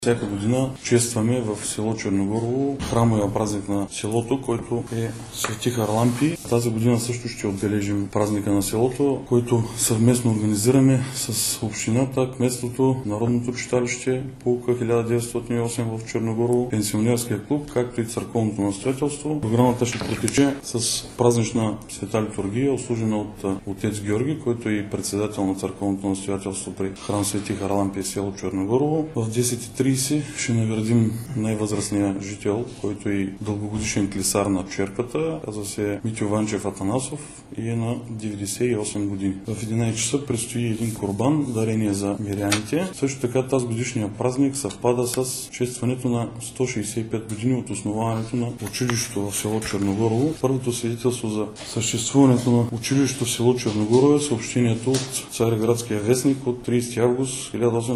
Всяка година честваме в село Черногорово храмовия празник на селото, който е Свети Харлампий. Тази година също ще отбележим празника на селото, който съвместно организираме с общината, кметството, Народното читалище, полка 1908 в Черногорово, пенсионерския клуб, както и църковното настоятелство. Програмата ще протече с празнична света литургия, услужена от отец Георги, който е и председател на църковното настоятелство при храм Свети Харлампий, село Черногорово. В 10:30 ще наградим най-възрастния жител, който е дългогодишен клисар на черквата. Казва се Митьо Ванчев Атанасов и е на 98 години. В 11 часа предстои един курбан, дарение за миряните. Също така тази годишния празник съвпада с честването на 165 години от основаването на училището в село Черногорово. Първото свидетелство за съществуването на училището в село Черногорово е съобщението от Цареградския вестник от 30 август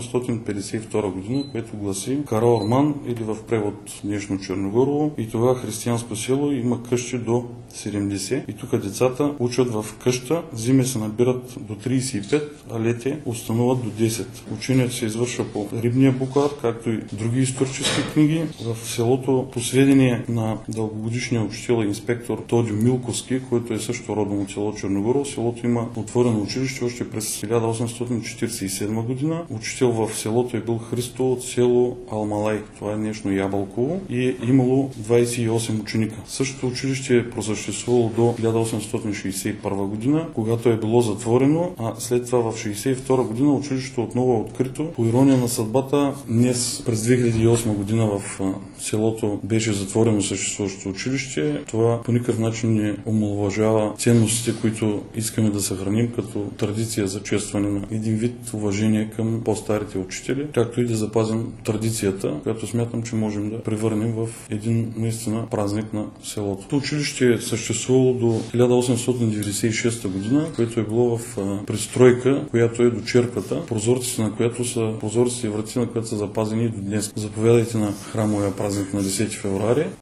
1852 година, което гласи: Кара Орман, или в превод днешно Черногорово, и това християнско село има къщи до 70. И тук децата учат в къща, зиме се набират до 35, а лете остануват до 10. Учението се извършва по рибния буквар, както и други исторически книги. В селото, по сведение на дългогодишния учител и инспектор Тодю Милковски, който е също родом от село Черногорово, селото има отворено училище още през 1847 година. Учител в селото е бил Христо от село Алмалай, това е днешно Ябълково, и е имало 28 ученика. Същото училище е просъществувало до 1861 година, когато е било затворено, а след това в 1962 година училището отново е открито. По ирония на съдбата, днес през 2008 година в селото беше затворено съществуващото училище. Това по никакъв начин не омаловажава ценностите, които искаме да съхраним като традиция за честване на един вид уважение към по-старите учители, както и да запазим традицията, която смятам, че можем да превърнем в един наистина празник на селото. Училище е съществувало до 1896 година, което е било в пристройка, която е до черквата, прозорците на която са прозорците и врати, на която са запазени и до днес. Заповядайте на храмовия празник на 10 февруари.